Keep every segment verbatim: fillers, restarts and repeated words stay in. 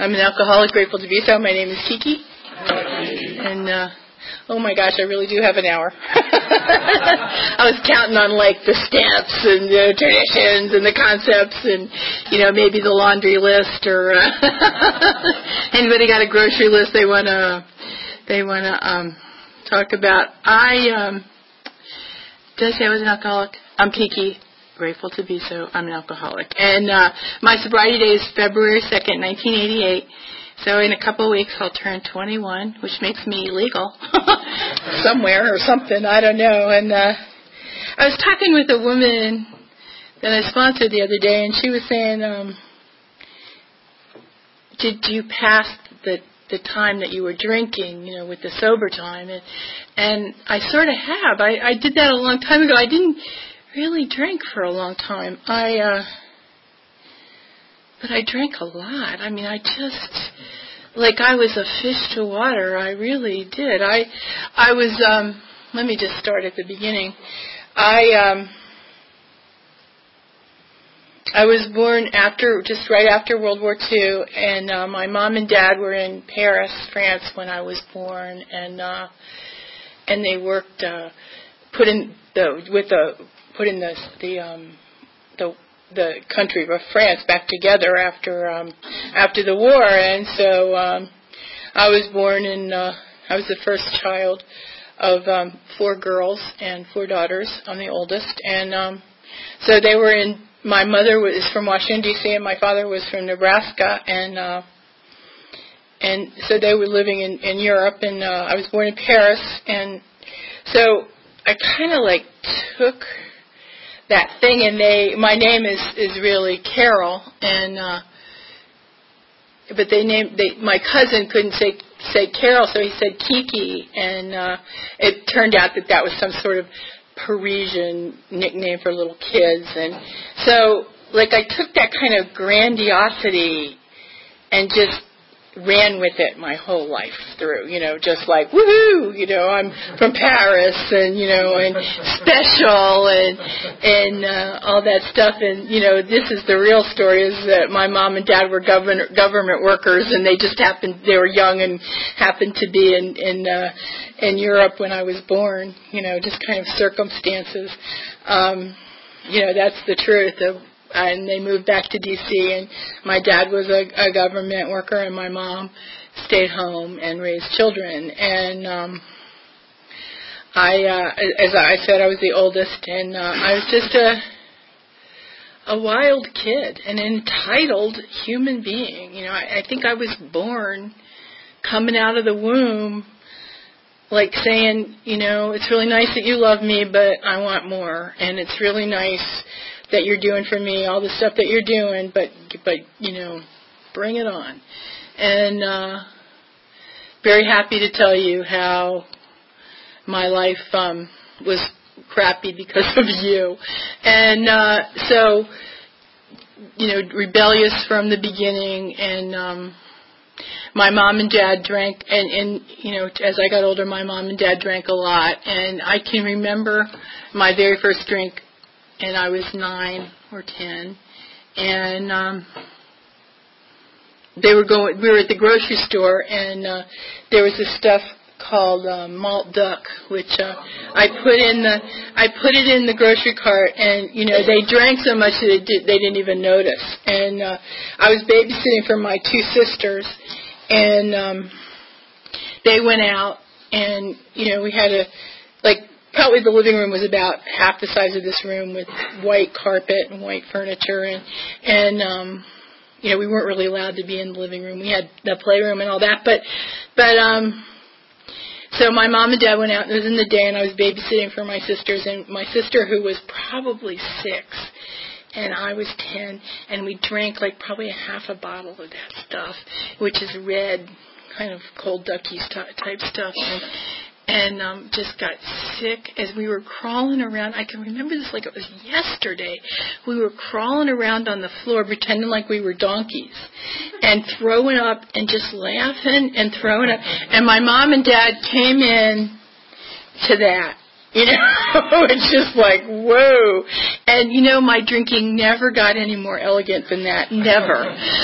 I'm an alcoholic, grateful to be so. My name is Kiki. And, uh, oh my gosh, I really do have an hour. I was counting on, like, the steps and the traditions and the concepts and, you know, maybe the laundry list or uh, anybody got a grocery list they want to they want to um, talk about. I, um, did I say I was an alcoholic? I'm Kiki. Grateful to be so. I'm an alcoholic. And uh, my sobriety day is February second, nineteen eighty-eight. So in a couple of weeks I'll turn twenty-one, which makes me legal somewhere or something. I don't know. And uh, I was talking with a woman that I sponsored the other day, and she was saying, um, did you pass the the time that you were drinking, you know, with the sober time? And, and I sort of have. I, I did that a long time ago. I didn't really drank for a long time. I, uh, but I drank a lot. I mean, I just, like I was a fish to water. I really did. I, I was, um, let me just start at the beginning. I, um, I was born after, just right after World War Two, and uh, my mom and dad were in Paris, France, when I was born, and, uh, and they worked, uh, put in the, with the, put in the the um, the the country of France back together after um, after the war, and so um, I was born in. Uh, I was the first child of um, four girls and four daughters. I'm the oldest, and um, so they were in. My mother was from Washington D C and my father was from Nebraska, and uh, and so they were living in in Europe, and uh, I was born in Paris, and so I kind of like took that thing, and they, my name is, is really Carol, and, uh, but they named, they, my cousin couldn't say, say Carol, so he said Kiki, and, uh, it turned out that that was some sort of Parisian nickname for little kids, and so, like, I took that kind of grandiosity and just ran with it my whole life through, you know, just like, woohoo, you know, I'm from Paris, and, you know, and special, and, and, uh, all that stuff, and, you know, this is the real story, is that my mom and dad were government, government workers, and they just happened, they were young and happened to be in, in, uh, in Europe when I was born, you know, just kind of circumstances, um, you know, that's the truth of, and they moved back to D C, and my dad was a, a government worker, and my mom stayed home and raised children. And um, I, uh, as I said, I was the oldest, and uh, I was just a a wild kid, an entitled human being. You know, I, I think I was born coming out of the womb, like saying, you know, it's really nice that you love me, but I want more, and it's really nice that you're doing for me, all the stuff that you're doing, but, but you know, bring it on. And uh, very happy to tell you how my life um, was crappy because of you. And uh, so, you know, rebellious from the beginning, and um, my mom and dad drank, and, and, you know, as I got older, my mom and dad drank a lot, and I can remember my very first drink, and I was nine or ten, and um, they were going. We were at the grocery store, and uh, there was this stuff called uh, malt duck, which uh, I put in the I put it in the grocery cart, and you know they drank so much that it did, they didn't even notice. And uh, I was babysitting for my two sisters, and um, they went out, and you know we had a like. Probably the living room was about half the size of this room, with white carpet and white furniture, and and um, you know we weren't really allowed to be in the living room. We had the playroom and all that, but but um, so my mom and dad went out. And it was in the day, and I was babysitting for my sisters, and my sister, who was probably six, and I was ten, and we drank like probably a half a bottle of that stuff, which is red, kind of cold duckies type stuff. And, And um, just got sick as we were crawling around. I can remember this like it was yesterday. We were crawling around on the floor, pretending like we were donkeys, and throwing up and just laughing and throwing up. And my mom and dad came in to that, You know, it's just like, whoa. And, you know, my drinking never got any more elegant than that. Never.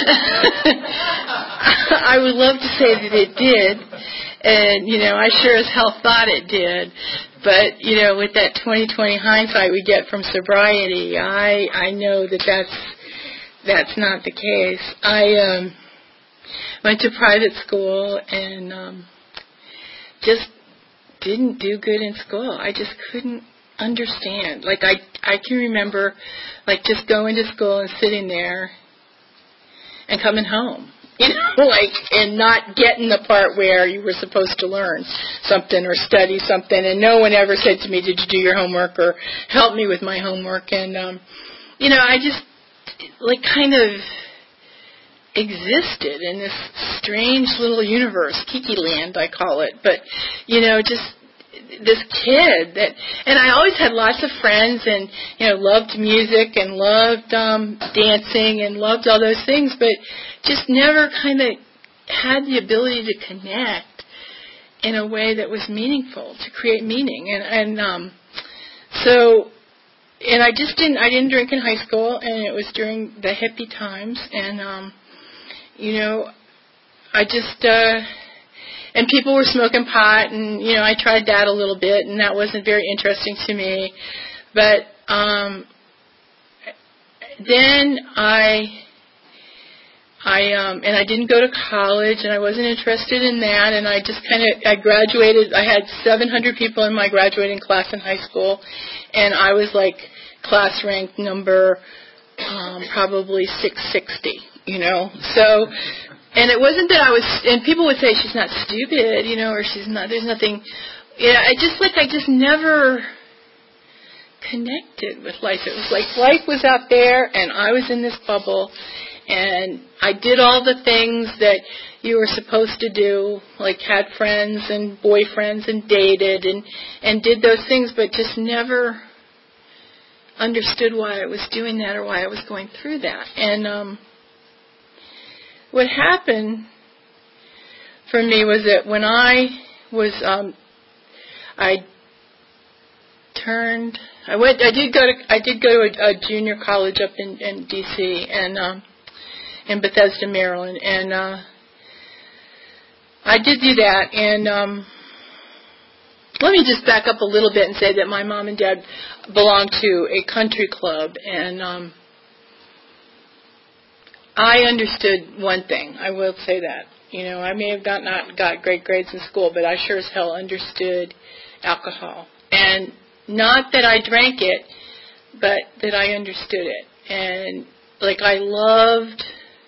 I would love to say that it did. And, you know, I sure as hell thought it did. But, you know, with that twenty twenty hindsight we get from sobriety, I I know that that's, that's not the case. I um, went to private school and um, just didn't do good in school. I just couldn't understand. Like, I I can remember, like, just going to school and sitting there and coming home. You know, like, and not getting the part where you were supposed to learn something or study something. And no one ever said to me, did you do your homework or help me with my homework? And, um, you know, I just, like, kind of existed in this strange little universe, Kiki Land, I call it. But, you know, just this kid that, and I always had lots of friends and, you know, loved music and loved um, dancing and loved all those things, but just never kind of had the ability to connect in a way that was meaningful, to create meaning. And, and um, so, and I just didn't, I didn't drink in high school, and it was during the hippie times, and, um, you know, I just, uh, and people were smoking pot, and, you know, I tried that a little bit, and that wasn't very interesting to me. But um, then I, I, um, and I didn't go to college, and I wasn't interested in that, and I just kind of, I graduated. I had seven hundred people in my graduating class in high school, and I was like class rank number um, probably six sixty, you know, so. And it wasn't that I was, and people would say she's not stupid, you know, or she's not, there's nothing, yeah, I just, like, I just never connected with life. It was like life was out there, and I was in this bubble, and I did all the things that you were supposed to do, like had friends and boyfriends and dated, and, and did those things, but just never understood why I was doing that or why I was going through that. And, um, what happened for me was that when I was, um, I turned, I went, I did go to, I did go to a, a junior college up in, in D C and um, in Bethesda, Maryland, and uh, I did do that. And um, let me just back up a little bit and say that my mom and dad belonged to a country club, and um, I understood one thing. I will say that. You know, I may have got not got great grades in school, but I sure as hell understood alcohol. And not that I drank it, but that I understood it. And, like, I loved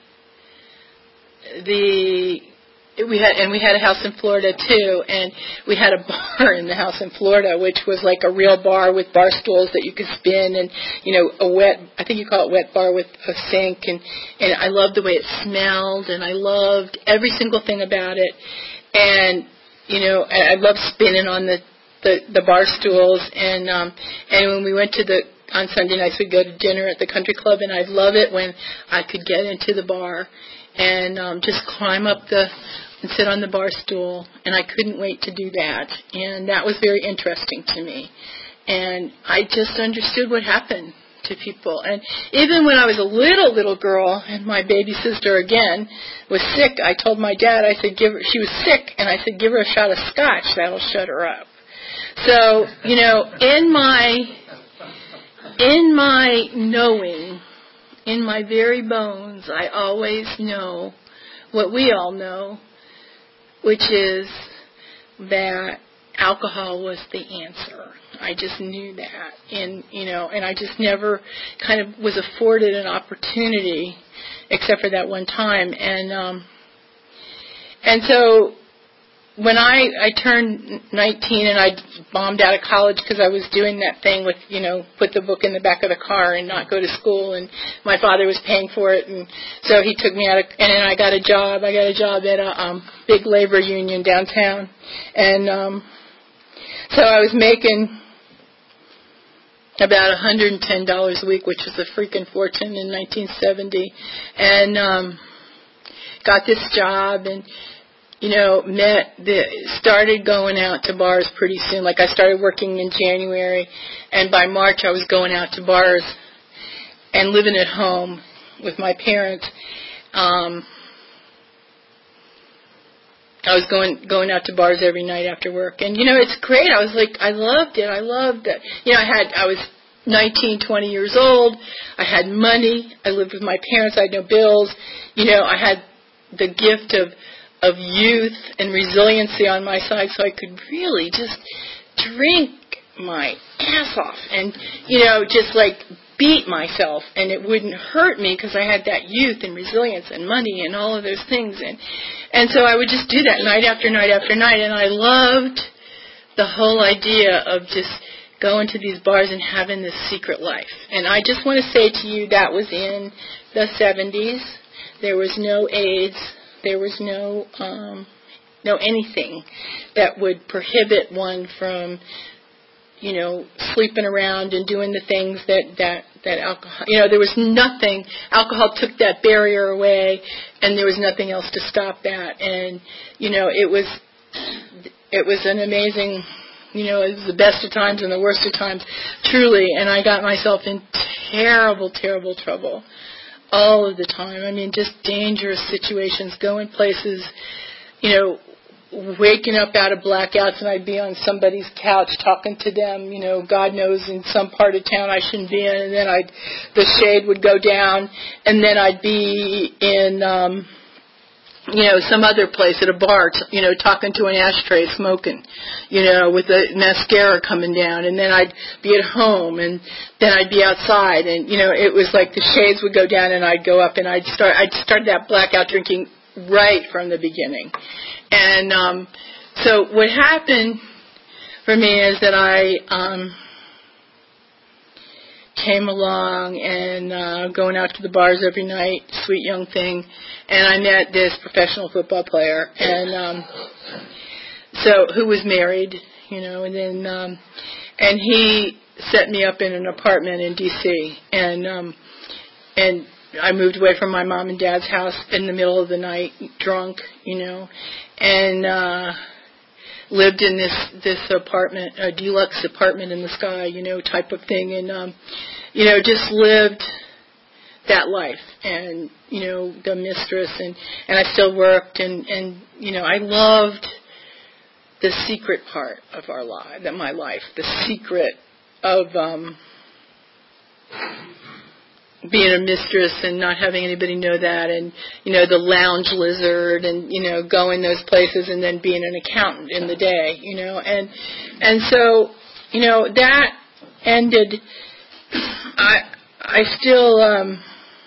the... We had, and we had a house in Florida too, and we had a bar in the house in Florida, which was like a real bar with bar stools that you could spin, and you know, a wet, I think you call it wet bar with a sink, and and I loved the way it smelled, and I loved every single thing about it, and you know, I loved spinning on the the, the bar stools, and um, and when we went to the on Sunday nights, we'd go to dinner at the country club, and I'd love it when I could get into the bar and um, just climb up the and sit on the bar stool, and I couldn't wait to do that. And that was very interesting to me. And I just understood what happened to people. And even when I was a little, little girl, and my baby sister, again, was sick, I told my dad, I said, give her, she was sick, and I said, give her a shot of scotch, that'll shut her up. So, you know, in my, in my knowing, in my very bones, I always know what we all know, which is that alcohol was the answer. I just knew that, and you know, and I just never kind of was afforded an opportunity, except for that one time, and um, and so when I I turned nineteen and I bombed out of college because I was doing that thing with, you know, put the book in the back of the car and not go to school, and my father was paying for it, and so he took me out of, and then I got a job. I got a job at a um, big labor union downtown, and um, so I was making about one hundred ten dollars a week, which was a freaking fortune in nineteen seventy, and um, got this job, and you know, met the started going out to bars pretty soon. Like I started working in January, and by March I was going out to bars and living at home with my parents. Um, I was going going out to bars every night after work, and you know, it's great. I was like, I loved it. I loved it. You know, I had I was nineteen, twenty years old. I had money. I lived with my parents. I had no bills. You know, I had the gift of of youth and resiliency on my side, so I could really just drink my ass off and, you know, just like beat myself, and it wouldn't hurt me because I had that youth and resilience and money and all of those things. And, and so I would just do that night after night after night, and I loved the whole idea of just going to these bars and having this secret life. And I just want to say to you, that was in the seventies. There was no AIDS. There was no um, no anything that would prohibit one from, you know, sleeping around and doing the things that, that, that alcohol, you know, there was nothing. Alcohol took that barrier away, and there was nothing else to stop that. And, you know, it was, it was an amazing, you know, it was the best of times and the worst of times, truly. And I got myself in terrible, terrible trouble all of the time. I mean, just dangerous situations, going places, you know, waking up out of blackouts, and I'd be on somebody's couch talking to them, you know, God knows, in some part of town I shouldn't be in, and then I'd, the shade would go down, and then I'd be in, um, you know, some other place at a bar, t- you know, talking to an ashtray, smoking, you know, with the mascara coming down, and then I'd be at home, and then I'd be outside, and, you know, it was like the shades would go down, and I'd go up, and I'd start, I'd start that blackout drinking right from the beginning. And um, so what happened for me is that I um, came along and uh, going out to the bars every night, sweet young thing, and I met this professional football player, and um, so who was married, you know, and then um, and he set me up in an apartment in D C, and um, and I moved away from my mom and dad's house in the middle of the night, drunk, you know, and uh, lived in this this apartment, a deluxe apartment in the sky, you know, type of thing, and um, you know, just lived that life, and you know, the mistress, and and I still worked, and and you know, I loved the secret part of our life, that my life, the secret of um. being a mistress and not having anybody know that, and, you know, the lounge lizard, and, you know, going those places, and then being an accountant in the day, you know, and, and so, you know, that ended. I, I still, um,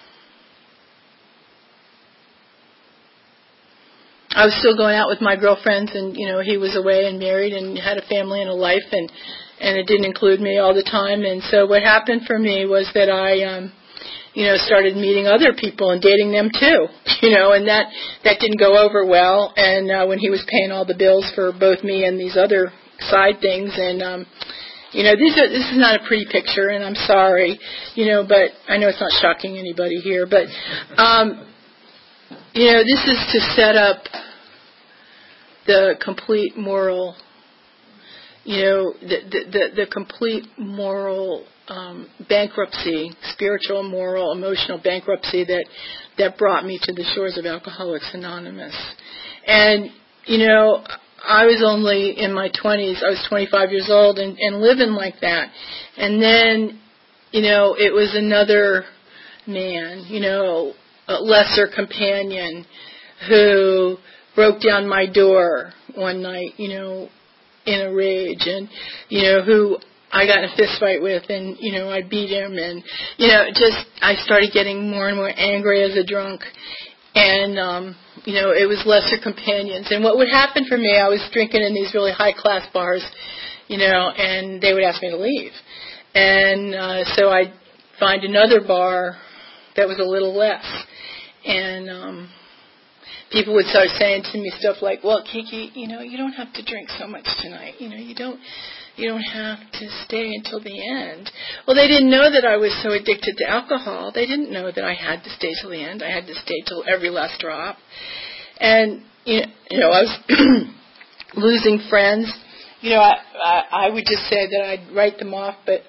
I was still going out with my girlfriends, and, you know, he was away and married and had a family and a life, and, and it didn't include me all the time. And so what happened for me was that I, um, you know, started meeting other people and dating them too, you know, and that, that didn't go over well. And uh, when he was paying all the bills for both me and these other side things, and, um, you know, these are, this is not a pretty picture, and I'm sorry, you know, but I know it's not shocking anybody here, but, um, you know, this is to set up the complete moral, you know, the the, the, the complete moral um, bankruptcy, spiritual, moral, emotional bankruptcy that that brought me to the shores of Alcoholics Anonymous. And, you know, I was only in my twenties. I was twenty-five years old and, and living like that. And then, you know, it was another man, you know, a lesser companion who broke down my door one night, you know, in a rage, and, you know, who I got in a fist fight with, and, you know, I beat him, and, you know, just, I started getting more and more angry as a drunk, and, um, you know, it was lesser companions. And what would happen for me, I was drinking in these really high-class bars, you know, and they would ask me to leave. And uh, so I'd find another bar that was a little less, and, um, people would start saying to me stuff like, well, Kiki, you know, you don't have to drink so much tonight. You know, you don't you don't have to stay until the end. Well, they didn't know that I was so addicted to alcohol. They didn't know that I had to stay till the end. I had to stay till every last drop. And, you know, you know I was losing friends. You know, I, I, I would just say that I'd write them off, but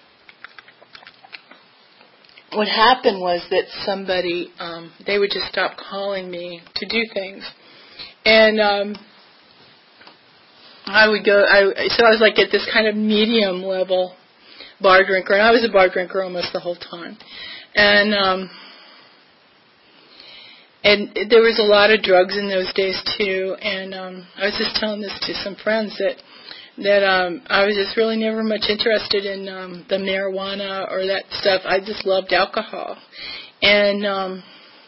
what happened was that somebody, um, they would just stop calling me to do things. And um, I would go, I, so I was like at this kind of medium level bar drinker, and I was a bar drinker almost the whole time. And um, and there was a lot of drugs in those days too. And um, I was just telling this to some friends that that um, I was just really never much interested in um, the marijuana or that stuff. I just loved alcohol, and um,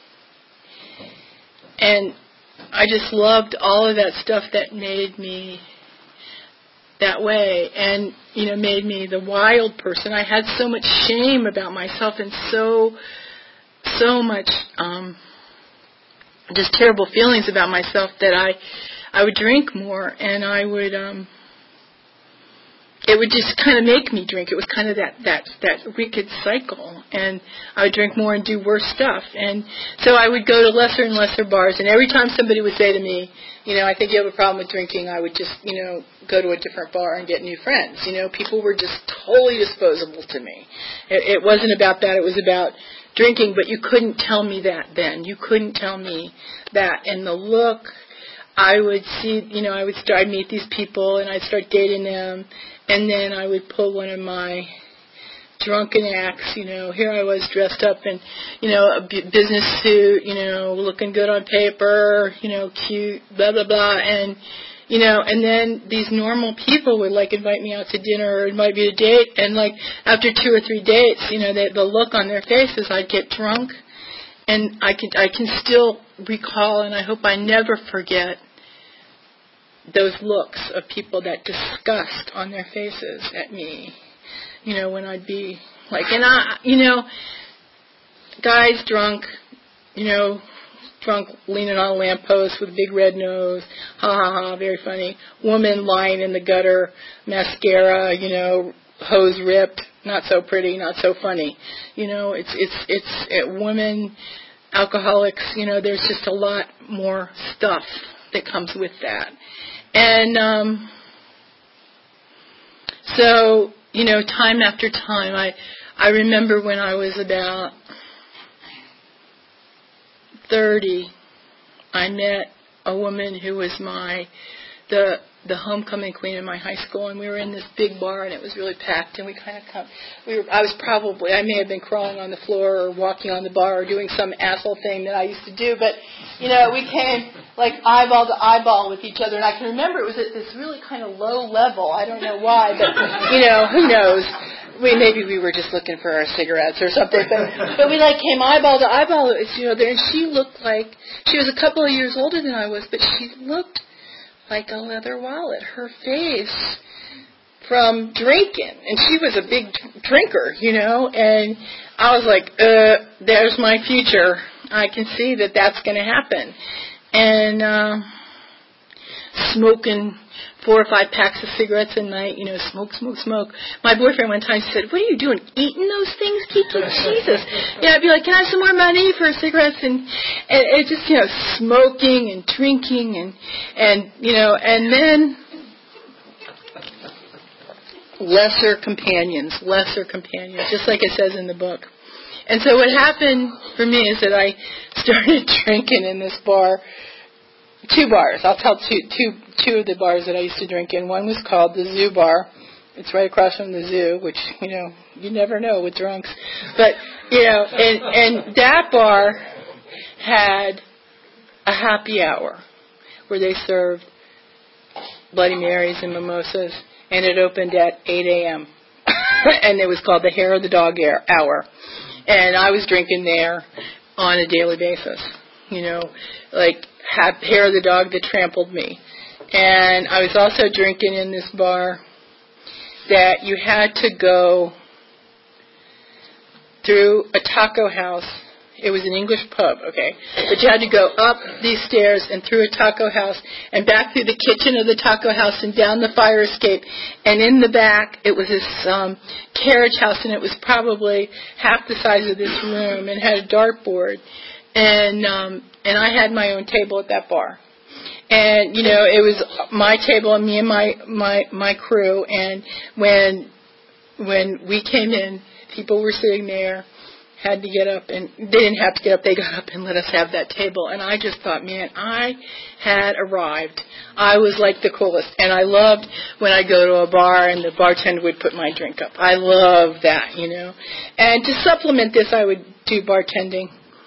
and I just loved all of that stuff that made me that way, and you know, made me the wild person. I had so much shame about myself, and so so much um, just terrible feelings about myself that I I would drink more, and I would um, it would just kind of make me drink. It was kind of that that that wicked cycle, and I would drink more and do worse stuff, and so I would go to lesser and lesser bars, and every time somebody would say to me, you know, I think you have a problem with drinking, I would just, you know, go to a different bar and get new friends. You know, people were just totally disposable to me. It, it wasn't about that. It was about drinking, but you couldn't tell me that then. You couldn't tell me that. And the look, I would see, you know, I would start, I'd meet these people, and I'd start dating them, and then I would pull one of my drunken acts, you know, here I was dressed up in, you know, a b- business suit, you know, looking good on paper, you know, cute, blah, blah, blah, and, you know, and then these normal people would, like, invite me out to dinner or invite me to date, and, like, after two or three dates, you know, they, the look on their faces, I'd get drunk, and I can, I can still recall, and I hope I never forget those looks of people, that disgust on their faces at me. You know, when I'd be like, and I, you know, guys drunk, you know, drunk leaning on a lamppost with a big red nose, ha ha ha, very funny. Woman lying in the gutter, mascara, you know, hose ripped, not so pretty, not so funny. You know, it's, it's, it's, it, women, alcoholics, you know, there's just a lot more stuff that comes with that. And, um, so, you know, time after time, I I remember when I was about thirty, I met a woman who was my the the homecoming queen in my high school, and we were in this big bar, and it was really packed, and we kind of come, we were, I was probably, I may have been crawling on the floor or walking on the bar or doing some asshole thing that I used to do, but, you know, we came like eyeball to eyeball with each other, and I can remember it was at this really kind of low level. I don't know why, but, you know, who knows. We, maybe we were just looking for our cigarettes or something, but, but we like came eyeball to eyeball, you know, there, and she looked like, she was a couple of years older than I was, but she looked like a leather wallet. Her face from drinking, and she was a big drinker, you know, and I was like, uh, there's my future. I can see that that's going to happen. And uh, smoking four or five packs of cigarettes a night, you know, smoke, smoke, smoke. My boyfriend one time said, what are you doing, eating those things, Kiki? Jesus. Yeah, I'd be like, can I have some more money for cigarettes? And, and it just, you know, smoking and drinking and, and, you know, and then lesser companions, lesser companions, just like it says in the book. And so what happened for me is that I started drinking in this bar. Two bars. I'll tell two, two, two of the bars that I used to drink in. One was called the Zoo Bar. It's right across from the zoo, which, you know, you never know with drunks. But, you know, and, and that bar had a happy hour where they served Bloody Marys and mimosas, and it opened at eight a.m. And it was called the Hair of the Dog Hour. And I was drinking there on a daily basis, you know, like hair of the dog that trampled me. And I was also drinking in this bar that you had to go through a taco house. It was an English pub, okay? But you had to go up these stairs and through a taco house and back through the kitchen of the taco house and down the fire escape. And in the back, it was this um, carriage house, and it was probably half the size of this room and had a dartboard. And um, and I had my own table at that bar. And, you know, it was my table and me and my, my, my crew. And when when we came in, people were sitting there, had to get up, and they didn't have to get up. They got up and let us have that table. And I just thought, man, I had arrived. I was like the coolest. And I loved when I go to a bar and the bartender would put my drink up. I love that, you know. And to supplement this, I would do bartending.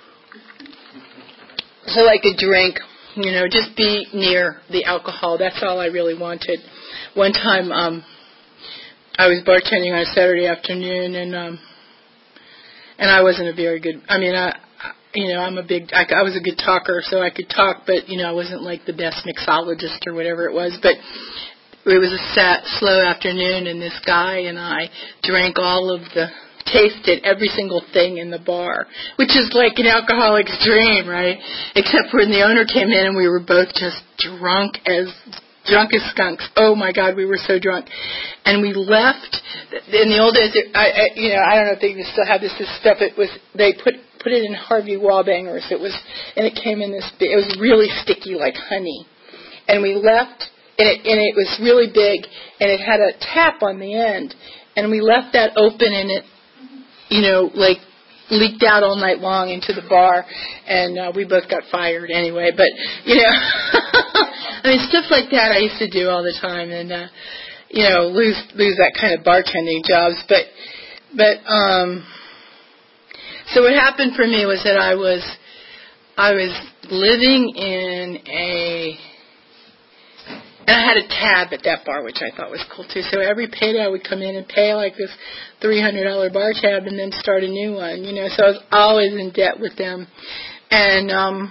So I could drink, you know, just be near the alcohol. That's all I really wanted. One time um, I was bartending on a Saturday afternoon, and um, and I wasn't a very good, I mean, I, you know, I'm a big, I, I was a good talker, so I could talk, but, you know, I wasn't like the best mixologist or whatever it was. But it was a sat, slow afternoon, and this guy and I drank all of the, tasted every single thing in the bar, which is like an alcoholic's dream, right? Except when the owner came in and we were both just drunk as drunk as skunks. Oh my God, we were so drunk, and we left. In the old days, I, I you know, I don't know if they still have this, this stuff. It was they put put it in Harvey Wallbangers. It was, and it came in this. It was really sticky like honey, and we left, and it and it was really big, and it had a tap on the end, and we left that open, and it, you know, like leaked out all night long into the bar, and uh, we both got fired anyway. But, you know, I mean, stuff like that I used to do all the time, and, uh, you know, lose lose that kind of bartending jobs. But, but, um, so what happened for me was that I was, I was living in a, and I had a tab at that bar, which I thought was cool, too. So every payday I would come in and pay like this three hundred dollars bar tab and then start a new one, you know. So I was always in debt with them. And um,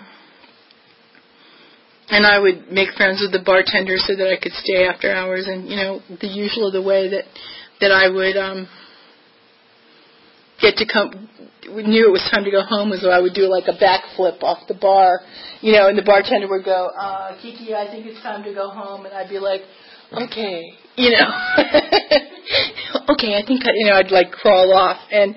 and I would make friends with the bartender so that I could stay after hours. And, you know, the usual, the way that, that I would um, get to come, knew it was time to go home was I would do like a backflip off the bar, you know, and the bartender would go, uh, Kiki, I think it's time to go home. And I'd be like, okay, you know, okay, I think, I, you know, I'd like crawl off. And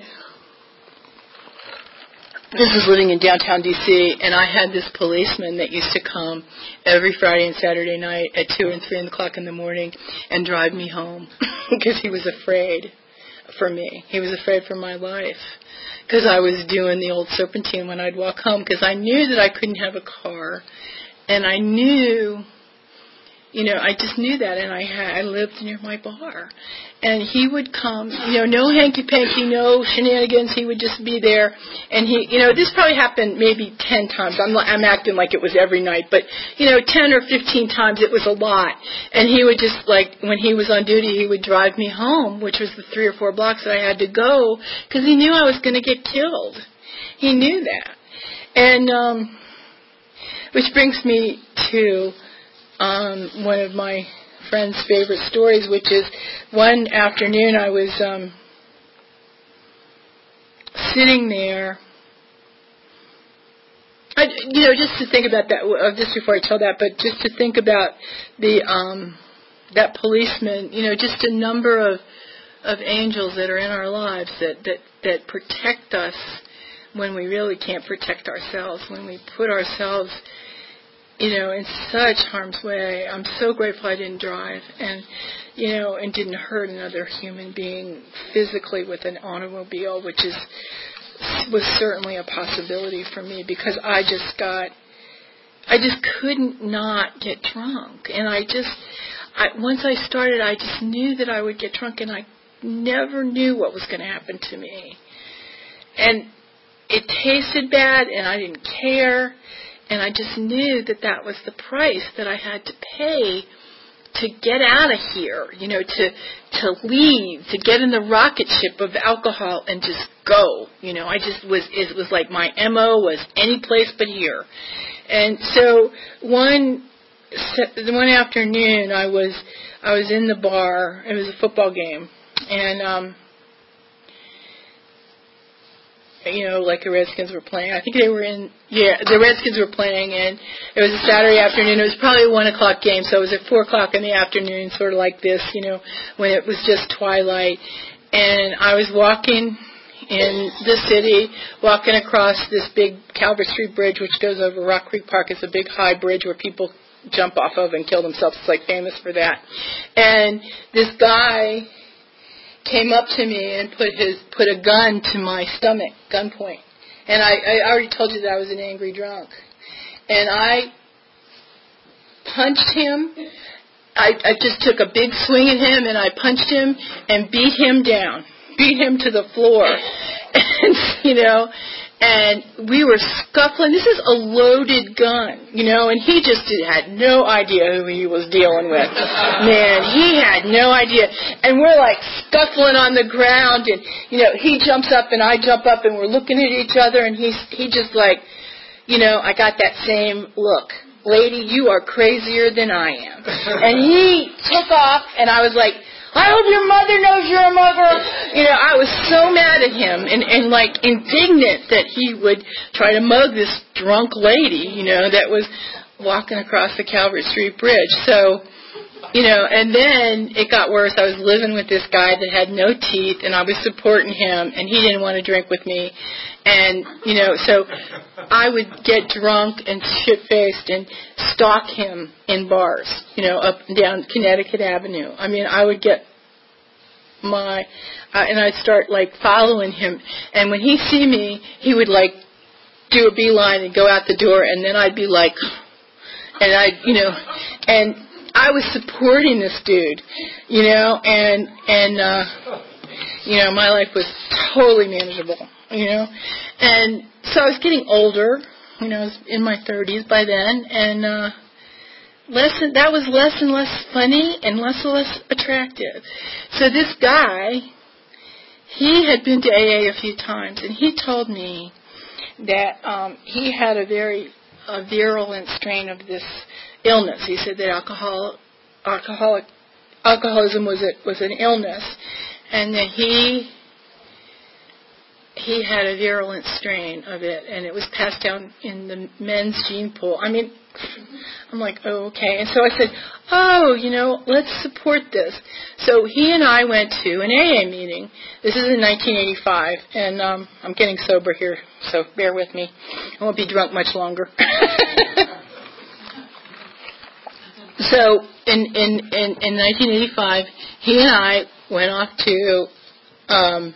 this was living in downtown D C, and I had this policeman that used to come every Friday and Saturday night at two and three o'clock in the morning and drive me home because he was afraid for me. He was afraid for my life because I was doing the old serpentine when I'd walk home, because I knew that I couldn't have a car, and I knew, you know, I just knew that, and I had, I lived near my bar. And he would come, you know, no hanky-panky, no shenanigans. He would just be there. And he, you know, this probably happened maybe ten times. I'm, I'm acting like it was every night. But, you know, ten or fifteen times, it was a lot. And he would just, like, when he was on duty, he would drive me home, which was the three or four blocks that I had to go, because he knew I was going to get killed. He knew that. And, um, which brings me to um, one of my friend's favorite stories, which is one afternoon I was um, sitting there. I, you know, just to think about that, uh, just before I tell that, but just to think about the um, that policeman, you know, just a number of of angels that are in our lives that, that, that protect us when we really can't protect ourselves, when we put ourselves, you know, in such harm's way. I'm so grateful I didn't drive and, you know, and didn't hurt another human being physically with an automobile, which is was certainly a possibility for me, because I just got, I just couldn't not get drunk. And I just, I, once I started, I just knew that I would get drunk, and I never knew what was going to happen to me. And it tasted bad, and I didn't care. And I just knew that that was the price that I had to pay to get out of here, you know, to to leave, to get in the rocket ship of alcohol and just go. You know, I just was, it was like my M O was any place but here. And so one one afternoon I was I was in the bar. It was a football game, and um you know, like the Redskins were playing. I think they were in, yeah, the Redskins were playing, and it was a Saturday afternoon. It was probably a one o'clock game, so it was at four o'clock in the afternoon, sort of like this, you know, when it was just twilight. And I was walking in the city, walking across this big Calvert Street Bridge, which goes over Rock Creek Park. It's a big high bridge where people jump off of and kill themselves. It's like famous for that. And this guy came up to me and put his put a gun to my stomach, gunpoint. And I, I already told you that I was an angry drunk. And I punched him. I, I just took a big swing at him, and I punched him and beat him down, beat him to the floor. And, you know, and we were scuffling. This is a loaded gun, you know, and he just did, had no idea who he was dealing with. Man, he had no idea. And we're like scuffling on the ground, and, you know, he jumps up and I jump up, and we're looking at each other, and he's he just like, you know, I got that same look. Lady, you are crazier than I am. And he took off, and I was like, I hope your mother knows you're a mother. You know, I was so mad at him and, and like indignant that he would try to mug this drunk lady, you know, that was walking across the Calvert Street Bridge. So, you know, and then it got worse. I was living with this guy that had no teeth, and I was supporting him, and he didn't want to drink with me. And, you know, so I would get drunk and shit-faced and stalk him in bars, you know, up and down Connecticut Avenue. I mean, I would get my, uh, and I'd start, like, following him. And when he'd see me, he would, like, do a beeline and go out the door, and then I'd be like, and I'd, you know, and I was supporting this dude, you know, and, and, uh, you know, my life was totally manageable. You know, and so I was getting older. You know, I was in my thirties by then, and uh, less and, that was less and less funny and less and less attractive. So this guy, he had been to A A a few times, and he told me that um, he had a very uh, virulent strain of this illness. He said that alcohol, alcoholic, alcoholism was a, was an illness, and that he. He had a virulent strain of it, and it was passed down in the men's gene pool. I mean, I'm like, oh, okay. And so I said, oh, you know, let's support this. So he and I went to an A A meeting. This is in nineteen eighty-five, and um, I'm getting sober here, so bear with me. I won't be drunk much longer. So in, in, in, in nineteen eighty-five, he and I went off to... Um,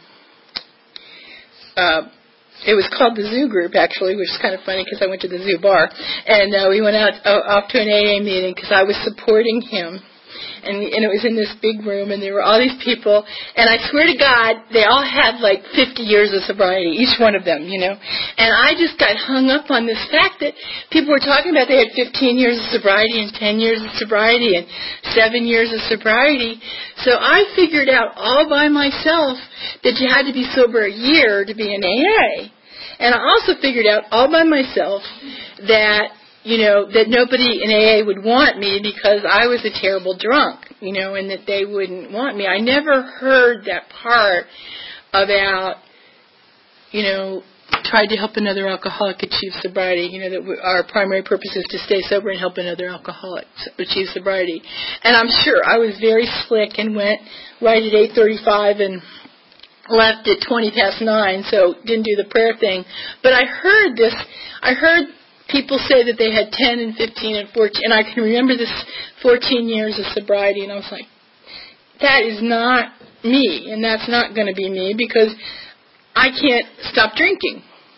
Uh, it was called the Zoo Group, actually, which is kind of funny because I went to the Zoo Bar. And uh, we went out uh, off to an A A meeting because I was supporting him. And, and it was in this big room, and there were all these people. And I swear to God, they all had like fifty years of sobriety, each one of them, you know. And I just got hung up on this fact that people were talking about they had fifteen years of sobriety and ten years of sobriety and seven years of sobriety. So I figured out all by myself that you had to be sober a year to be in A A. And I also figured out all by myself that, you know, that nobody in A A would want me because I was a terrible drunk, you know, and that they wouldn't want me. I never heard that part about, you know, tried to help another alcoholic achieve sobriety, you know, that our primary purpose is to stay sober and help another alcoholic achieve sobriety. And I'm sure I was very slick and went right at eight thirty-five and left at twenty past nine, so didn't do the prayer thing. But I heard this, I heard people say that they had ten and fifteen and fourteen, and I can remember this fourteen years of sobriety, and I was like, that is not me, and that's not going to be me because I can't stop drinking.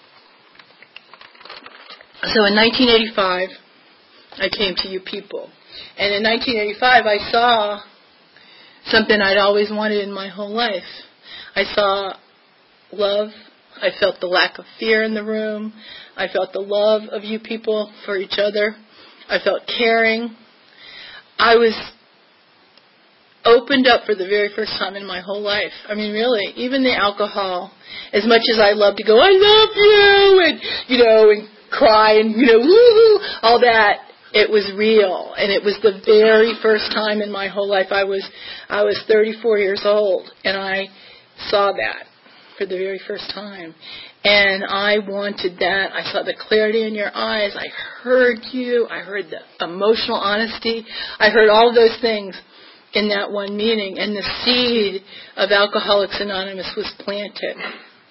So in nineteen eighty-five, I came to you people. And in nineteen eighty-five, I saw something I'd always wanted in my whole life. I saw love. I felt the lack of fear in the room. I felt the love of you people for each other. I felt caring. I was opened up for the very first time in my whole life. I mean, really, even the alcohol, as much as I love to go, I love you, and, you know, and cry and, you know, woo-hoo, all that, it was real. And it was the very first time in my whole life. I was, I was thirty-four years old, and I saw that for the very first time. And I wanted that. I saw the clarity in your eyes. I heard you. I heard the emotional honesty. I heard all of those things in that one meeting. And the seed of Alcoholics Anonymous was planted.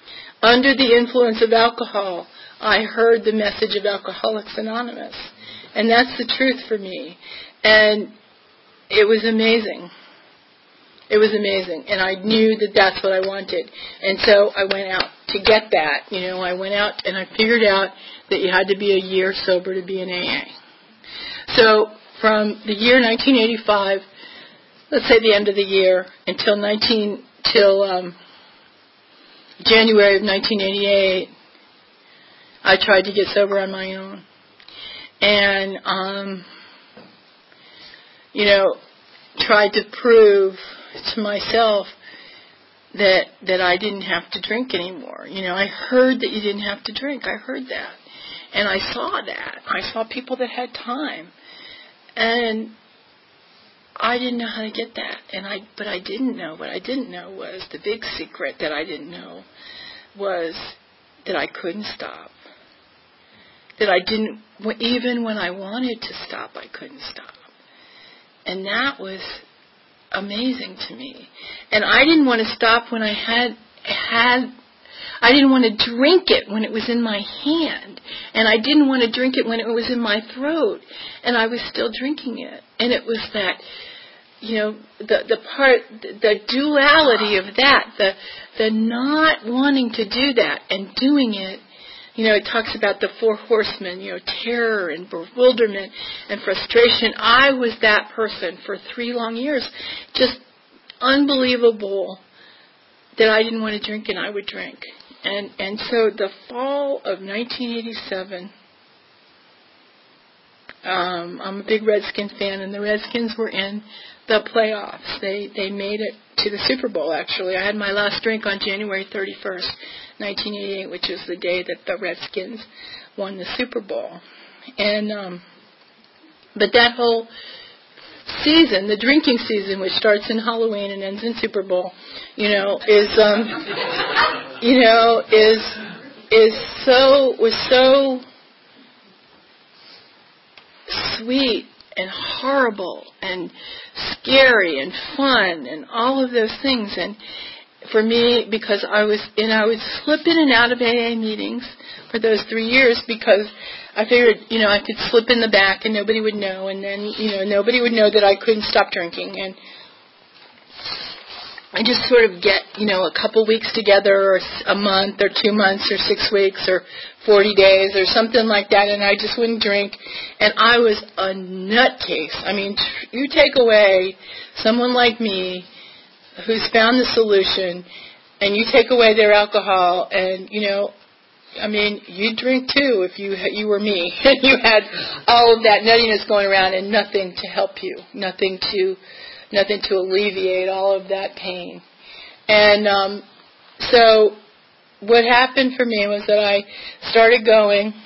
under the influence of alcohol, I heard the message of Alcoholics Anonymous. And that's the truth for me. And it was amazing. It was amazing. And I knew that that's what I wanted. And so I went out to get that. You know, I went out and I figured out that you had to be a year sober to be in A A. So from the year nineteen eighty-five, let's say the end of the year, until nineteen till um, January of nineteen eighty-eight, I tried to get sober on my own. And, um, you know, tried to prove to myself that that I didn't have to drink anymore. You know, I heard that you didn't have to drink. I heard that. And I saw that. I saw people that had time. And I didn't know how to get that. And I, but I didn't know. What I didn't know was the big secret that I didn't know was that I couldn't stop. That I didn't, even when I wanted to stop, I couldn't stop. And that was amazing to me. And I didn't want to stop when I had, had, I didn't want to drink it when it was in my hand. And I didn't want to drink it when it was in my throat. And I was still drinking it. And it was that, you know, the, the part, the duality of that, the, the not wanting to do that and doing it. You know, it talks about the four horsemen, you know, terror and bewilderment and frustration. I was that person for three long years. Just unbelievable that I didn't want to drink and I would drink. And and so the fall of nineteen eighty-seven, um, I'm a big Redskins fan, and the Redskins were in the playoffs. They they made it to the Super Bowl, actually. I had my last drink on January thirty-first, nineteen eighty-eight, which is the day that the Redskins won the Super Bowl. And um, but that whole season, the drinking season, which starts in Halloween and ends in Super Bowl, you know, is um, you know is is so was so sweet and horrible and scary and fun and all of those things. And for me, because I was, and I would slip in and out of A A meetings for those three years because I figured, you know, I could slip in the back and nobody would know, and then, you know, nobody would know that I couldn't stop drinking. And I just sort of get, you know, a couple weeks together, or a month, or two months, or six weeks, or forty days, or something like that, and I just wouldn't drink. And I was a nutcase. I mean, you take away someone like me who's found the solution, and you take away their alcohol, and, you know, I mean, you'd drink too if you you were me. And you had all of that nuttiness going around and nothing to help you, nothing to... nothing to alleviate all of that pain. And um, so what happened for me was that I started going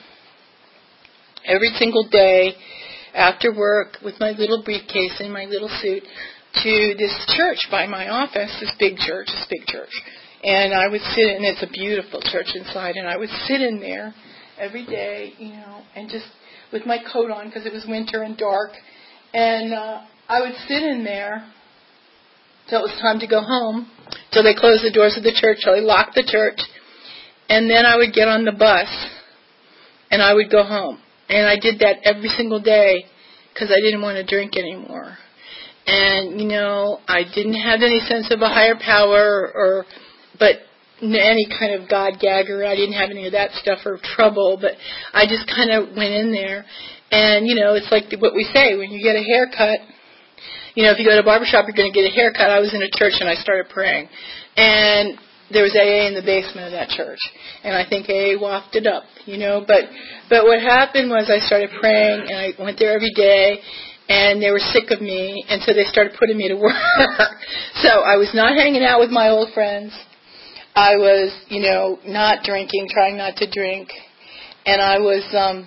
every single day after work with my little briefcase and my little suit to this church by my office, this big church, this big church. And I would sit, and it's a beautiful church inside, and I would sit in there every day, you know, and just with my coat on because it was winter and dark. And uh, I would sit in there till it was time to go home, till they closed the doors of the church, till they locked the church. And then I would get on the bus, and I would go home. And I did that every single day because I didn't want to drink anymore. And, you know, I didn't have any sense of a higher power or, but any kind of God gagger. I didn't have any of that stuff or trouble, but I just kind of went in there. And, you know, it's like what we say, when you get a haircut, you know, if you go to a barbershop, you're going to get a haircut. I was in a church and I started praying. And there was A A in the basement of that church. And I think A A wafted up, you know. But but what happened was I started praying, and I went there every day, and they were sick of me, and so they started putting me to work. So I was not hanging out with my old friends. I was, you know, not drinking, trying not to drink. And I was... um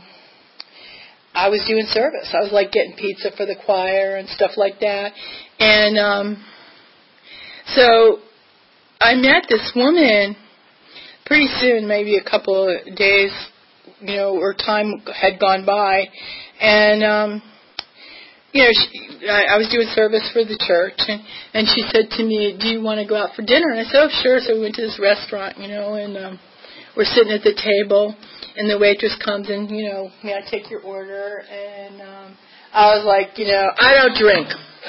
I was doing service. I was like getting pizza for the choir and stuff like that. And um, so I met this woman pretty soon, maybe a couple of days, you know, or time had gone by. And, um, you know, she, I, I was doing service for the church. And, and she said to me, do you want to go out for dinner? And I said, oh, sure. So we went to this restaurant, you know, and... Um, we're sitting at the table, and the waitress comes in, you know, may I take your order? And um, I was like, you know, I don't drink.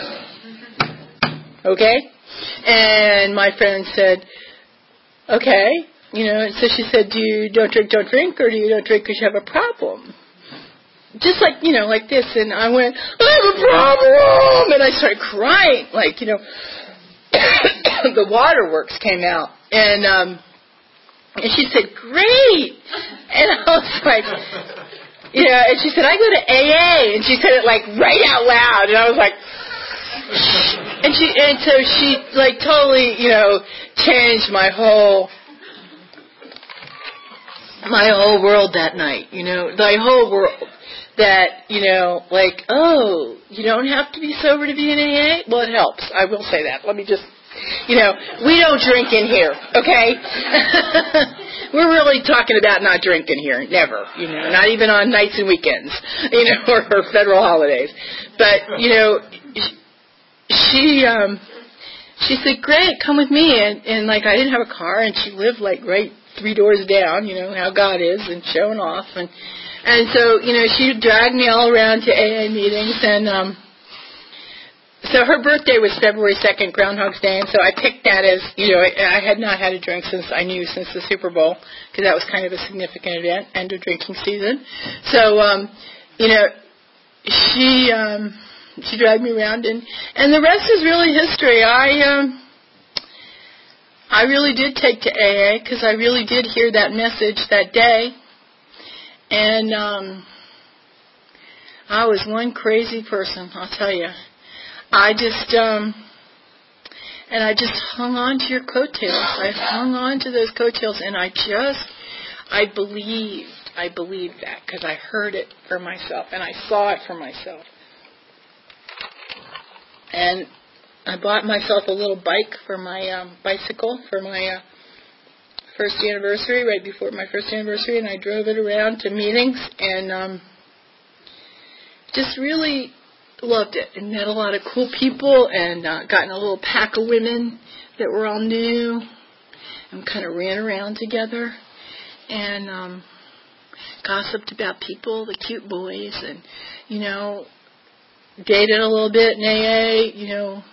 Okay? And my friend said, okay. You know, and so she said, do you don't drink, don't drink, or do you don't drink because you have a problem? Just like, you know, like this. And I went, I have a problem! And I started crying. Like, you know, the waterworks came out. And um, and she said, great! And I was like, you know, and she said, I go to A A. And she said it, like, right out loud. And I was like, and she, and so she, like, totally, you know, changed my whole... my whole world that night, you know, my whole world that, you know, like, oh, you don't have to be sober to be in A A? Well, it helps. I will say that. Let me just, you know, we don't drink in here, okay? We're really talking about not drinking here. Never, you know, not even on nights and weekends, you know, or, or federal holidays. But, you know, she, um, she said, great, come with me. And, and, like, I didn't have a car, and she lived, like, right three doors down, you know, how God is, and showing off. And and so, you know, she dragged me all around to A A meetings. And um, so her birthday was February second, Groundhog's Day. And so I picked that as, you know, I, I had not had a drink since I knew since the Super Bowl, because that was kind of a significant event, end of drinking season. So, um, you know, she um, she dragged me around. And, and the rest is really history. I... Um, I really did take to A A because I really did hear that message that day. And um, I was one crazy person, I'll tell you. I just, um, and I just hung on to your coattails. I hung on to those coattails, and I just, I believed, I believed that because I heard it for myself, and I saw it for myself. And I bought myself a little bike for my um, bicycle for my uh, first anniversary, right before my first anniversary, and I drove it around to meetings and um, just really loved it and met a lot of cool people and uh, got in a little pack of women that were all new and kind of ran around together and um, gossiped about people, the cute boys, and, you know, dated a little bit in A A, you know.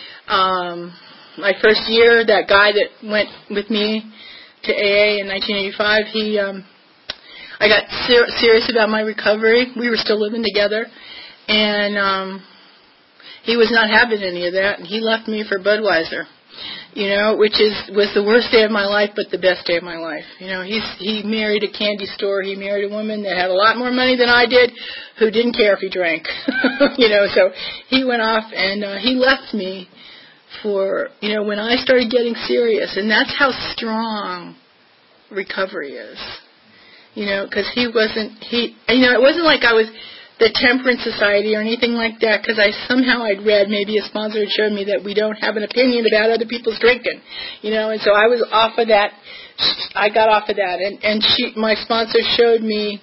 Um, my first year, that guy that went with me to A A in nineteen eighty-five, he, um, I got ser- serious about my recovery. We were still living together, and um, he was not having any of that, and he left me for Budweiser, you know, which is was the worst day of my life, but the best day of my life. You know, he's he married a candy store. He married a woman that had a lot more money than I did, who didn't care if he drank, you know. So he went off, and uh, he left me for, you know, when I started getting serious, and that's how strong recovery is, you know, because he wasn't, he, you know, it wasn't like I was the Temperance Society or anything like that, because I somehow I'd read, maybe a sponsor had showed me that we don't have an opinion about other people's drinking, you know, and so I was off of that, I got off of that, and, and she, my sponsor showed me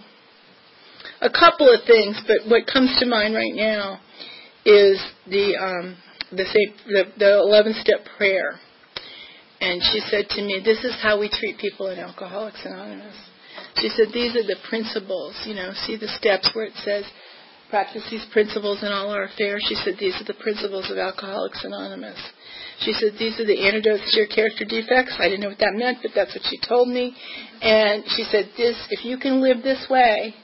a couple of things, but what comes to mind right now is the, um, The, the the eleven-step prayer. And she said to me, this is how we treat people in Alcoholics Anonymous. She said, these are the principles, you know, see the steps where it says, practice these principles in all our affairs. She said, these are the principles of Alcoholics Anonymous. She said, these are the antidotes to your character defects. I didn't know what that meant, but that's what she told me. And she said, this, if you can live this way,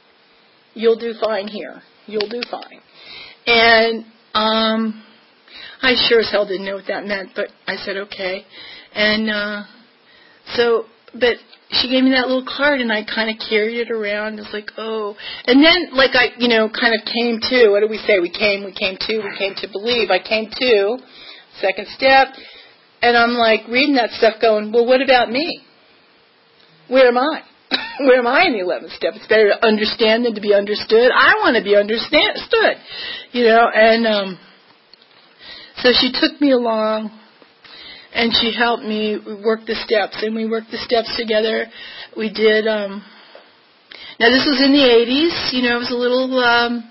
you'll do fine here. You'll do fine. And, um... I sure as hell didn't know what that meant, but I said, okay. And uh, so, but she gave me that little card, and I kind of carried it around. It was like, oh. And then, like, I, you know, kind of came to, what do we say? We came, we came to, we came to believe. I came to, second step, and I'm, like, reading that stuff going, well, what about me? Where am I? Where am I in the eleventh step? It's better to understand than to be understood. I want to be understood, you know, and, um, so she took me along, and she helped me work the steps, and we worked the steps together. We did, um, now this was in the eighties, you know, it was a little um,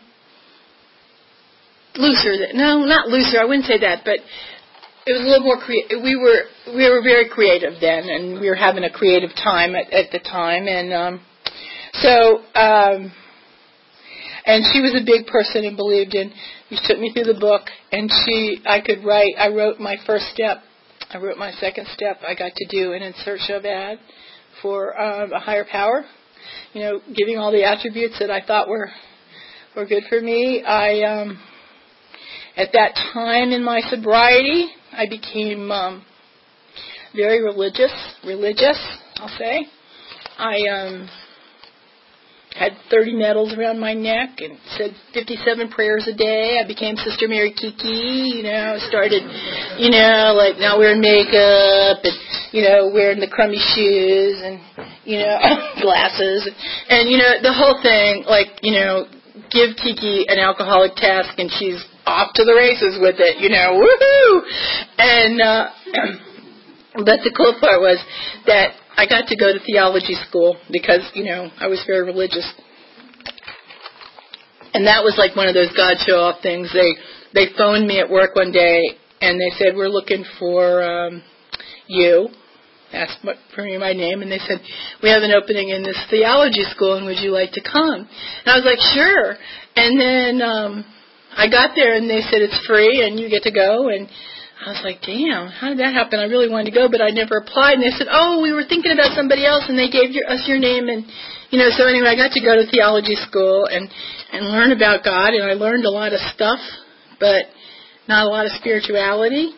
looser. No, not looser, I wouldn't say that, but it was a little more creative. We were we were very creative then, and we were having a creative time at, at the time, and um, so, um, and she was a big person and believed in. She took me through the book, and she, I could write. I wrote my first step. I wrote my second step. I got to do an in search of ad for um, a higher power. You know, giving all the attributes that I thought were were good for me. I, um, at that time in my sobriety, I became um, very religious. Religious, I'll say. I um, had thirty medals around my neck and said fifty-seven prayers a day. I became Sister Mary Kiki. You know, started, you know, like not wearing makeup and, you know, wearing the crummy shoes and, you know, glasses. And, you know, the whole thing, like, you know, give Kiki an alcoholic task and she's off to the races with it, you know, woohoo! And, uh, but the cool part was that I got to go to theology school because, you know, I was very religious. And that was like one of those God show-off things. They they phoned me at work one day, and they said, we're looking for um, you. Asked for me my name, and they said, we have an opening in this theology school, and would you like to come? And I was like, sure. And then um, I got there, and they said, it's free, and you get to go, and I was like, damn, how did that happen? I really wanted to go, but I never applied. And they said, oh, we were thinking about somebody else, and they gave your, us your name. And, you know, so anyway, I got to go to theology school and, and learn about God, and I learned a lot of stuff, but not a lot of spirituality.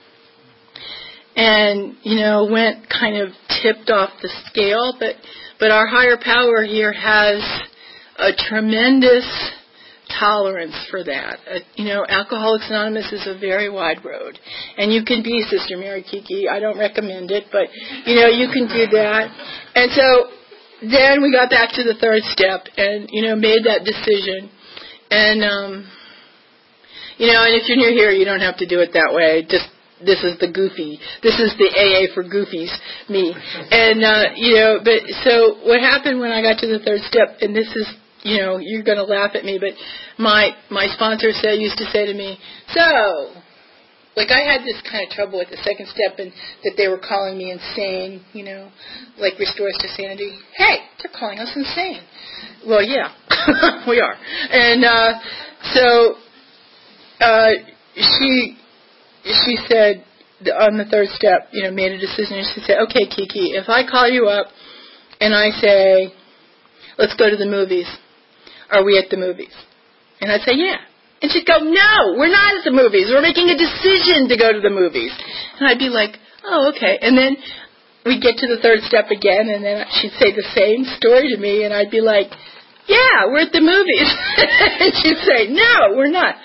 And, you know, went kind of tipped off the scale, but, but our higher power here has a tremendous tolerance for that. Uh, you know, Alcoholics Anonymous is a very wide road. And you can be Sister Mary Kiki. I don't recommend it, but, you know, you can do that. And so then we got back to the third step and, you know, made that decision. And, um, you know, and if you're new here, you don't have to do it that way. Just, this is the goofy. This is the A A for goofies, me. And, uh, you know, but so what happened when I got to the third step, and this is, you know, you're going to laugh at me, but my my sponsor said, used to say to me, so, like I had this kind of trouble with the second step and that they were calling me insane, you know, like restores to sanity. Hey, they're calling us insane. Well, yeah, we are. And uh, so uh, she she said on the third step, you know, made a decision, and she said, okay, Kiki, if I call you up and I say, let's go to the movies, are we at the movies? And I'd say, yeah. And she'd go, no, we're not at the movies. We're making a decision to go to the movies. And I'd be like, oh, okay. And then we'd get to the third step again, and then she'd say the same story to me, and I'd be like, yeah, we're at the movies. And she'd say, no, we're not.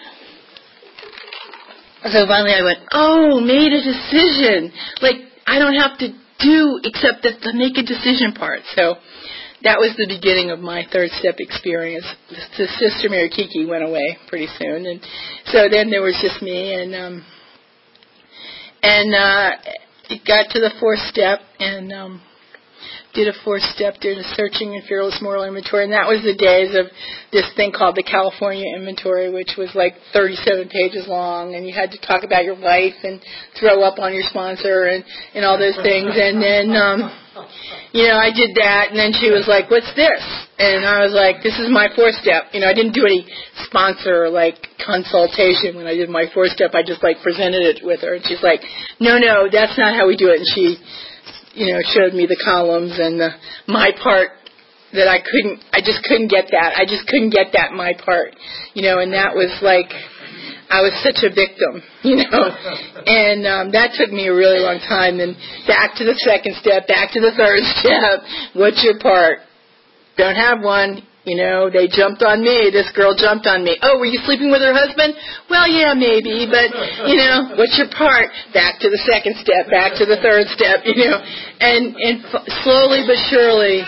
So finally I went, oh, made a decision. Like, I don't have to do except the, the make a decision part. So that was the beginning of my third step experience. The Sister Mary Kiki went away pretty soon, and so then there was just me, and um, and uh, it got to the fourth step, and um, did a fourth step, did a searching and fearless moral inventory, and that was the days of this thing called the California Inventory, which was like thirty-seven pages long, and you had to talk about your life and throw up on your sponsor and, and all those things, and then, um, you know, I did that, and then she was like, what's this? And I was like, this is my fourth step. You know, I didn't do any sponsor, like, consultation when I did my fourth step. I just, like, presented it with her, and she's like, no, no, that's not how we do it, and she, you know, showed me the columns and the, my part that I couldn't, I just couldn't get that. I just couldn't get that, my part, you know, and that was like, I was such a victim, you know, and um, that took me a really long time. And back to the second step, back to the third step. What's your part? Don't have one. You know, they jumped on me. This girl jumped on me. Oh, were you sleeping with her husband? Well, yeah, maybe, but, you know, what's your part? Back to the second step, back to the third step, you know. And, and f- slowly but surely,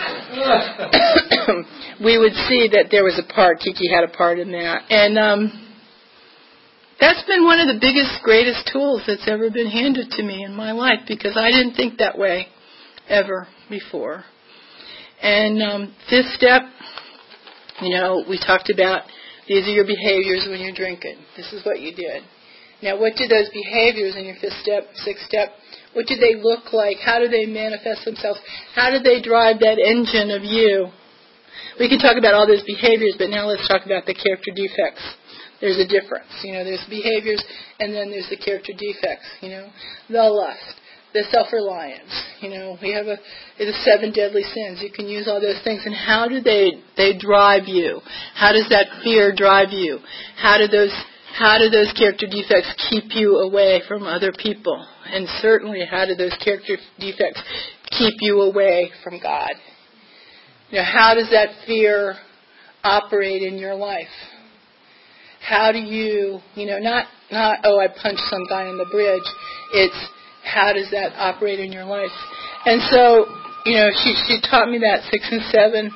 we would see that there was a part. Kiki had a part in that. And um, that's been one of the biggest, greatest tools that's ever been handed to me in my life, because I didn't think that way ever before. And um, fifth step, you know, we talked about these are your behaviors when you're drinking. This is what you did. Now, what did those behaviors in your fifth step, sixth step, What do they look like? How do they manifest themselves? How do they drive that engine of you? We can talk about all those behaviors, but now let's talk about the character defects. There's a difference. You know, there's behaviors, and then there's the character defects. You know, the lust, the self-reliance. You know, we have a the seven deadly sins. You can use all those things. And how do they they drive you? How does that fear drive you? How do those how do those character defects keep you away from other people? And certainly, how do those character defects keep you away from God? You know, how does that fear operate in your life? How do you, you know, not, not, oh, I punched some guy on the bridge. It's, how does that operate in your life? And so, you know, she, she taught me that six and seven.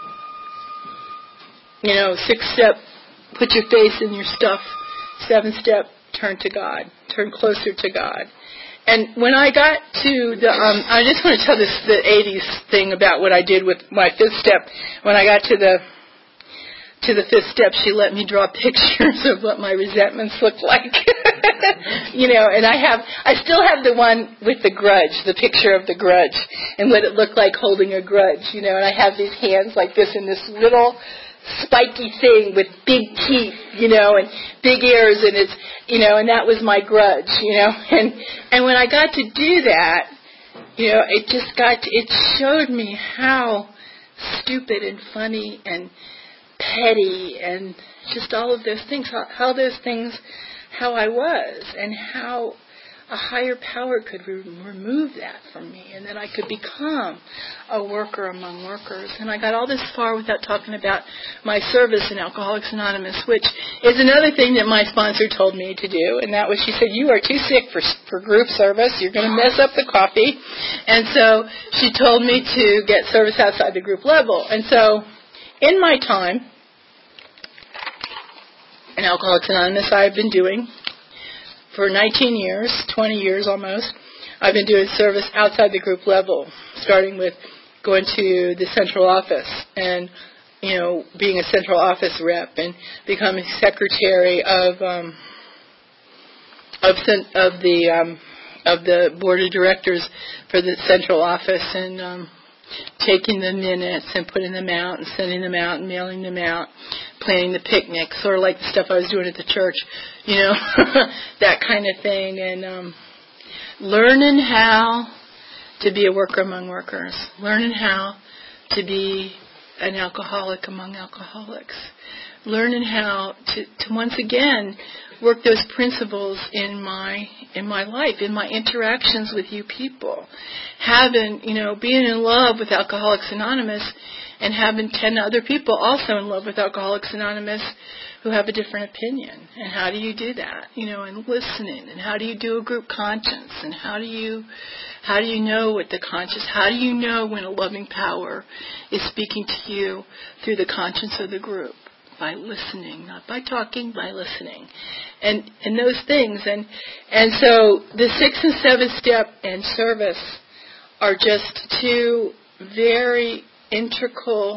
You know, six step, put your face in your stuff. Seven step, turn to God. Turn closer to God. And when I got to the, um, I just want to tell this, the eighties thing about what I did with my fifth step. When I got to the, to the fifth step, she let me draw pictures of what my resentments looked like. You know, and I have, I still have the one with the grudge, the picture of the grudge, and what it looked like holding a grudge, you know, and I have these hands like this in this little spiky thing with big teeth, you know, and big ears, and it's, you know, and that was my grudge, you know, and and when I got to do that, you know, it just got to, it showed me how stupid and funny and petty and just all of those things, how, how those things, how I was, and how a higher power could re- remove that from me, and that I could become a worker among workers. And I got all this far without talking about my service in Alcoholics Anonymous, which is another thing that my sponsor told me to do, and that was, she said, you are too sick for, for group service, you're going to mess up the coffee. And so she told me to get service outside the group level. And so in my time in Alcoholics Anonymous, I've been doing for nineteen years, twenty years almost, I've been doing service outside the group level, starting with going to the central office and, you know, being a central office rep and becoming secretary of um, of, of the um, of the board of directors for the central office, and um, taking the minutes and putting them out and sending them out and mailing them out, planning the picnics, sort of like the stuff I was doing at the church, you know, that kind of thing, and um, learning how to be a worker among workers, learning how to be an alcoholic among alcoholics, learning how to, to once again work those principles in my in my life, in my interactions with you people, having, you know, being in love with Alcoholics Anonymous and having ten other people also in love with Alcoholics Anonymous who have a different opinion. And how do you do that? You know, and listening, and how do you do a group conscience, and how do you how do you know what the conscience, how do you know when a loving power is speaking to you through the conscience of the group? By listening, not by talking, by listening. And and those things. And and so the six and seven step and service are just two very integral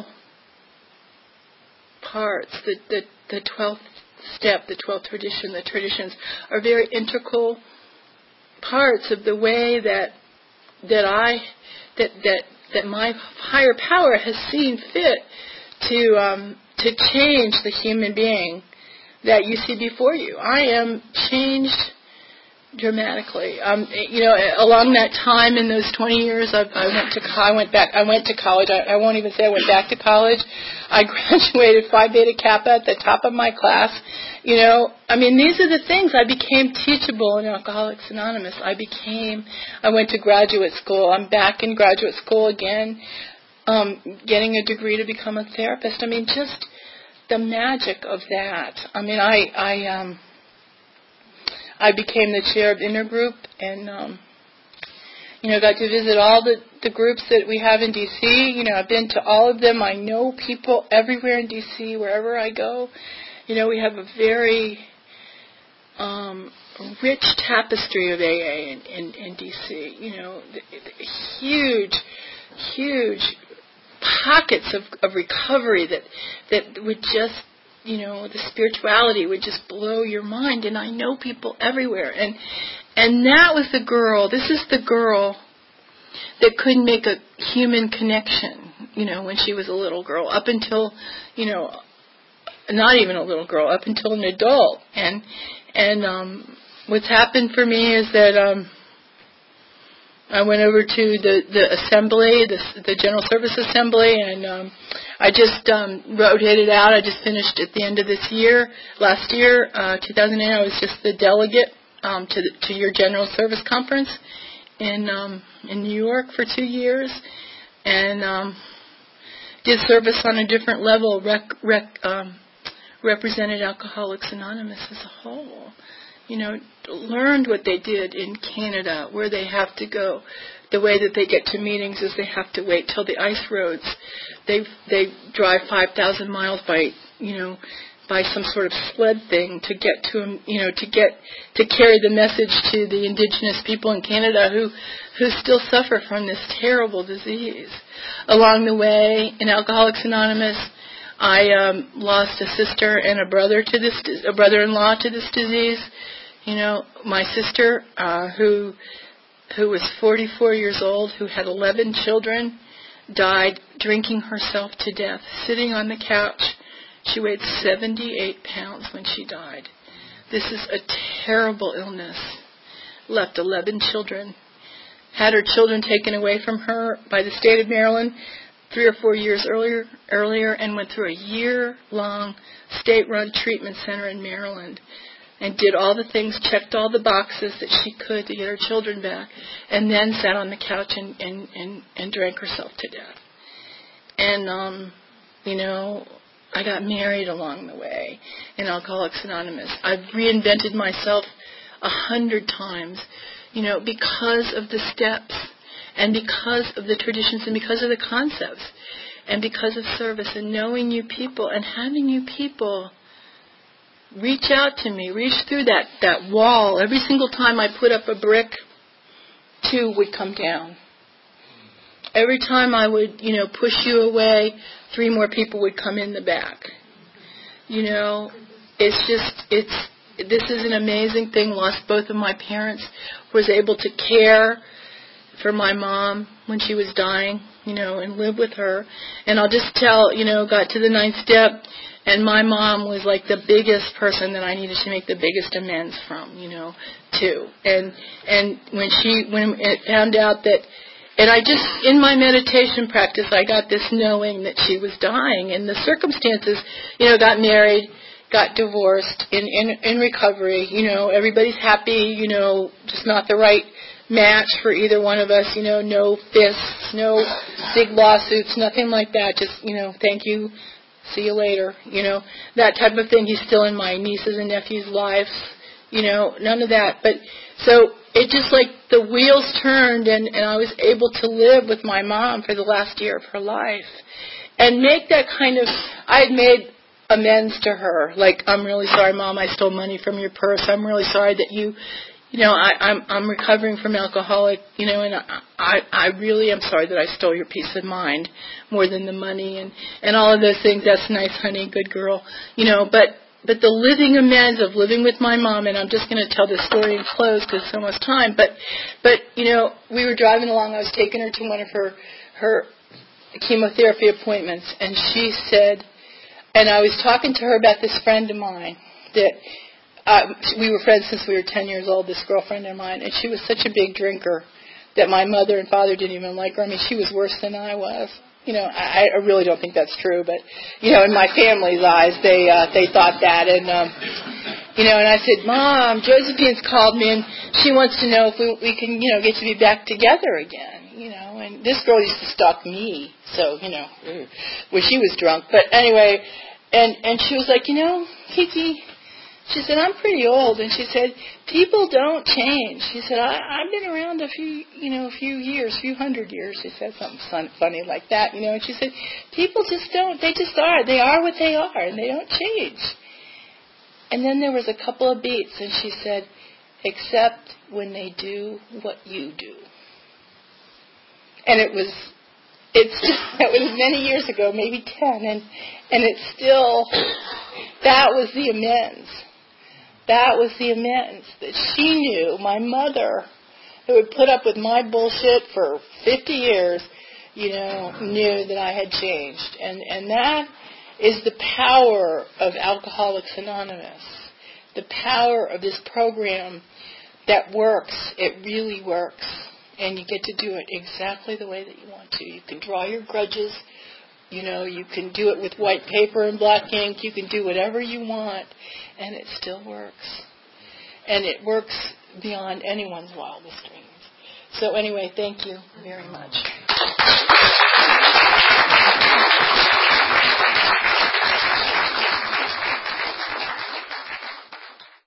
parts. The the the twelfth step, the twelfth tradition, the traditions are very integral parts of the way that that I that that that my higher power has seen fit to um, to change the human being that you see before you. I am changed dramatically. Um, you know, along that time in those twenty years, I, I went to I went back. I went to college. I, I won't even say I went back to college. I graduated Phi Beta Kappa at the top of my class. You know, I mean, these are the things. I became teachable in Alcoholics Anonymous. I became. I went to graduate school. I'm back in graduate school again, um, getting a degree to become a therapist. I mean, just the magic of that. I mean, I I um. I became the chair of Intergroup, and um, you know, got to visit all the, the groups that we have in D C. You know, I've been to all of them. I know people everywhere in D C, wherever I go. You know, we have a very um, rich tapestry of A A in, in, in D C. You know, the, the huge, huge pockets of, of recovery that that would just, you know, the spirituality would just blow your mind. And I know people everywhere. And And that was the girl, this is the girl that couldn't make a human connection, you know, when she was a little girl, up until, you know, not even a little girl, up until an adult. And and um, what's happened for me is that um, I went over to the, the assembly, the, the General Service Assembly, and um, I just um, rotated out. I just finished at the end of this year. Last year, uh, two thousand eight, I was just the delegate um, to the, to your General Service Conference in um, in New York for two years, and um, did service on a different level. Rec, rec, um, represented Alcoholics Anonymous as a whole. You know, learned what they did in Canada, where they have to go. The way that they get to meetings is they have to wait till the ice roads. They they drive five thousand miles by, you know, by some sort of sled thing to get to them, you know, to get to carry the message to the indigenous people in Canada who who still suffer from this terrible disease. Along the way, in Alcoholics Anonymous, I um, lost a sister and a brother to this, a brother-in-law to this disease. You know, my sister, uh, who who was forty-four years old, who had eleven children, died drinking herself to death, sitting on the couch. She weighed seventy-eight pounds when she died. This is a terrible illness. Left eleven children. Had her children taken away from her by the state of Maryland three or four years earlier, earlier, and went through a year-long state-run treatment center in Maryland, and did all the things, checked all the boxes that she could to get her children back, and then sat on the couch and, and, and, and drank herself to death. And, um, you know, I got married along the way in Alcoholics Anonymous. I've reinvented myself a hundred times, you know, because of the steps, and because of the traditions, and because of the concepts, and because of service, and knowing you people, and having you people reach out to me, reach through that, that wall. Every single time I put up a brick, two would come down. Every time I would, you know, push you away, three more people would come in the back. You know, it's just, it's, this is an amazing thing. Lost both of my parents. Was able to care for my mom when she was dying, you know, and live with her. And I'll just tell, you know, got to the ninth step, and my mom was like the biggest person that I needed to make the biggest amends from, you know, to. And and when she, when it found out that, and I just, in my meditation practice, I got this knowing that she was dying, and the circumstances, you know, got married, got divorced, in, in, in recovery, you know, everybody's happy, you know, just not the right match for either one of us, you know, no fists, no big lawsuits, nothing like that, just, you know, thank you, see you later, you know, that type of thing. He's still in my nieces and nephews' lives, you know, none of that. But so it just like the wheels turned, and, and I was able to live with my mom for the last year of her life and make that kind of, I had made amends to her, like, I'm really sorry, Mom, I stole money from your purse. I'm really sorry that you, you know, I, I'm I'm recovering from alcoholic, you know, and I, I I really am sorry that I stole your peace of mind more than the money, and, and all of those things. That's nice, honey, good girl, you know. But but the living amends of living with my mom, and I'm just going to tell this story and close because it's almost time. But but you know, we were driving along. I was taking her to one of her her chemotherapy appointments, and she said, and I was talking to her about this friend of mine that. Uh, we were friends since we were ten years old, this girlfriend of mine, and she was such a big drinker that my mother and father didn't even like her. I mean, she was worse than I was. You know, I, I really don't think that's true, but, you know, in my family's eyes, they uh, they thought that. And, um, you know, and I said, Mom, Josephine's called me, and she wants to know if we, we can, you know, get to be back together again, you know. And this girl used to stalk me, so, you know, when she was drunk. But anyway, and, and she was like, you know, Kiki, she said, I'm pretty old, and she said, people don't change. She said, I, I've been around a few, you know, a few years, a few hundred years. She said something fun, funny like that, you know, and she said, people just don't, they just are. They are what they are, and they don't change. And then there was a couple of beats, and she said, except when they do what you do. And it was, it's just, that was many years ago, maybe ten, and, and it's still, that was the amends. That was the amends that she knew. My mother, who had put up with my bullshit for fifty years, you know, knew that I had changed. And, and that is the power of Alcoholics Anonymous. The power of this program that works. It really works. And you get to do it exactly the way that you want to. You can draw your grudges. You know, you can do it with white paper and black ink. You can do whatever you want. And it still works. And it works beyond anyone's wildest dreams. So anyway, thank you very much.